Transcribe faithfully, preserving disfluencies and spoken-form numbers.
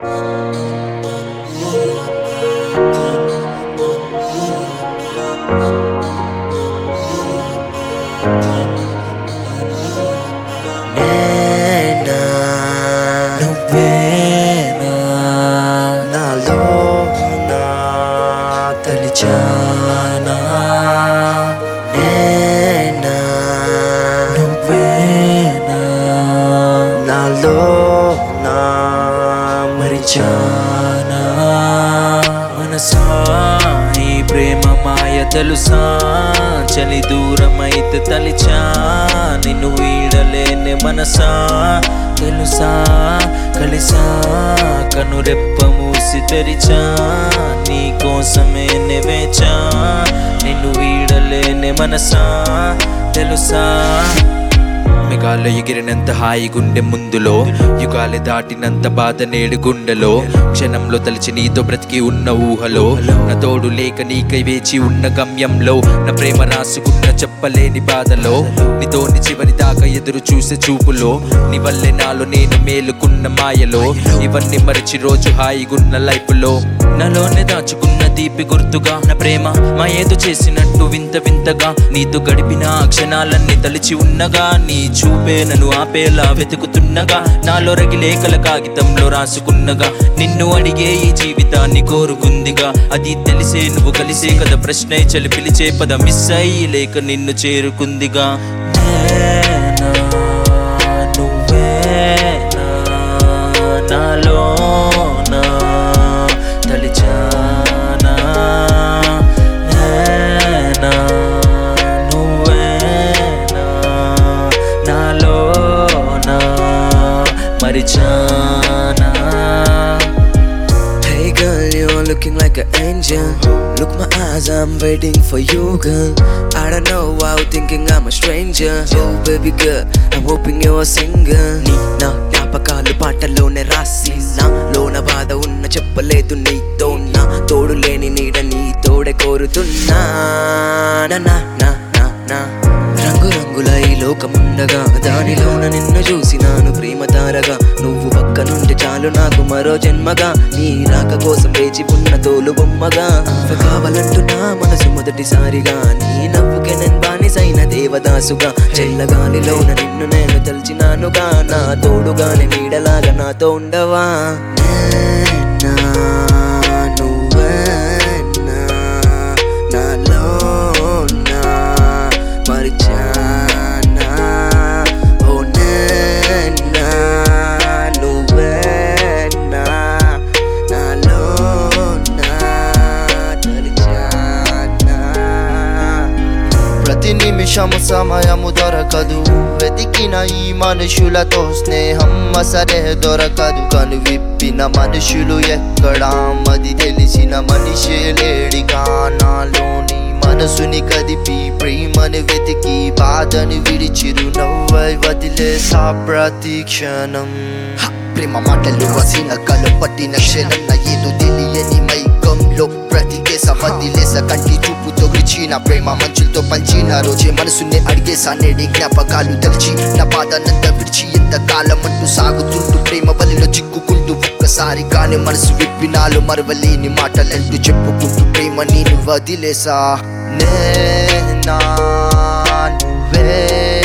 నేనా నువ్వేనా నాలోన తలిచానా నేనా నువ్వేనా నాలోన మరిచానా మనసా ఈ ప్రేమ మాయ తెలుసా చలి దూరమైతే తలిచా నిన్ను వీడలేని మనసా తెలుసా కలిసా కనురెప్ప మూసి తెరిచా నీ కోసమే నెవేచా నిన్ను వీడలేని మనసా తెలుసా మెగాల్లో ఎగిరినంత హాయి గుండె ముందులో యుగాలు దాటినంత బాధ నేడు గుండెలో క్షణంలో తలిచి నీతో బ్రతికి ఉన్న ఊహలో నా తోడు లేక నీకై వేచి ఉన్న గమ్యంలో నా ప్రేమ రాసుకున్న చెప్పలేని బాధలో నీతోని చివరి దాకా ఎదురు చూసే చూపులో నీ వల్లే నాలో నేను మేలుకున్న మాయలో ఇవన్నీ మరిచి రోజు హాయిగున్న లైఫ్ లో నాలోనే దాచుకున్న తీపి గుర్తుగా నా ప్రేమ మా ఏదో చేసినట్టు వింత వింతగా నీతో గడిపిన క్షణాలన్నీ తలిచి ఉన్నగా నీ చూపే నన్ను ఆపేలా వెతుకుతున్నగా నాలో రగిలే కల కాగితంలో రాసుకున్నగా నిన్ను అడిగే ఈ జీవితాన్ని కోరుకుందిగా అది తెలిసే నువ్వు కలిసే కదా ప్రశ్న చలి పిలిచే పద మిస్ అయ్యి లేక నిన్ను చేరుకుందిగా నువ్వేనా నాలోనా తలిచానా నేనా నువ్వేనా నాలోనా మరిచానా. Hey girl, you're looking like an angel. Look my eyes, I'm waiting for you, girl. I don't know why you're thinking I'm a stranger. Oh baby girl, I'm hoping you're single. నీ నా జ్ఞాపకాలు పాటల్లోనే రాసి నా లోన బాధ ఉన్న చెప్పలేదు నీతో నా తోడు లేని నీడ నీ తోడే కోరుతున్నా నా నా నా నా నా రంగు రంగుల ఈ లోకముండగా దానిలోన నిన్ను చూసినాను ప్రేమ తారగా నువ్వు పక్క నుండి చాలు నాకు మరో జన్మగా నీ రాక కోసం వేచి ఉన్న తోలు బొమ్మగా కావాలంటున్నా మనసు మొదటిసారిగా నీ నవ్వుకే నేను బానిసైన దేవదాసుగా చెల్లగాలిలోన నిన్ను నేను తలిచినానుగా నా తోడుగానే నీడలాగా నాతో ఉండవా నేనా నువ్వేనా నాలోనా మరిచానా ఓ నేనా నువ్వేనా నాలోనా తలిచానా. ప్రతి నిమిషము సమయము దొరకదు వెతికిన ఈ మనుషులతో స్నేహం సరే దొరకదు కను విప్పిన మనుషులు ఎక్కడా మది తెలిసిన మనిషే లేడిగా నాలోని మనసుని కదిపి ప్రేమను వెతికి బాధను విడిచిరు నవ్వై వదిలేసా ప్రతి క్షణం ప్రేమ మాటలు వసిన కలు పట్టిన క్షణం నా ఏదో తెలియని మైకంలో బ్రతికేస వదిలేస కంటి చూపుతో విడిచిన ప్రేమ మంచులతో పంచిన రోజే మనసుని అడిగేసా నేడి జ్ఞాపకాలు తెలిచి నా బాధనంతా విడిచి ఎంత కాలం అంటూ సాగుతుంటూ ప్రేమ బలిలో చిక్కుకుంటూ ఒక్కసారి కానీ మనసు విప్పినాలు మరవలేని మాటలంటూ చెప్పుకుంటూ ప్రేమ నేను వదిలేసా నేనా నువ్వే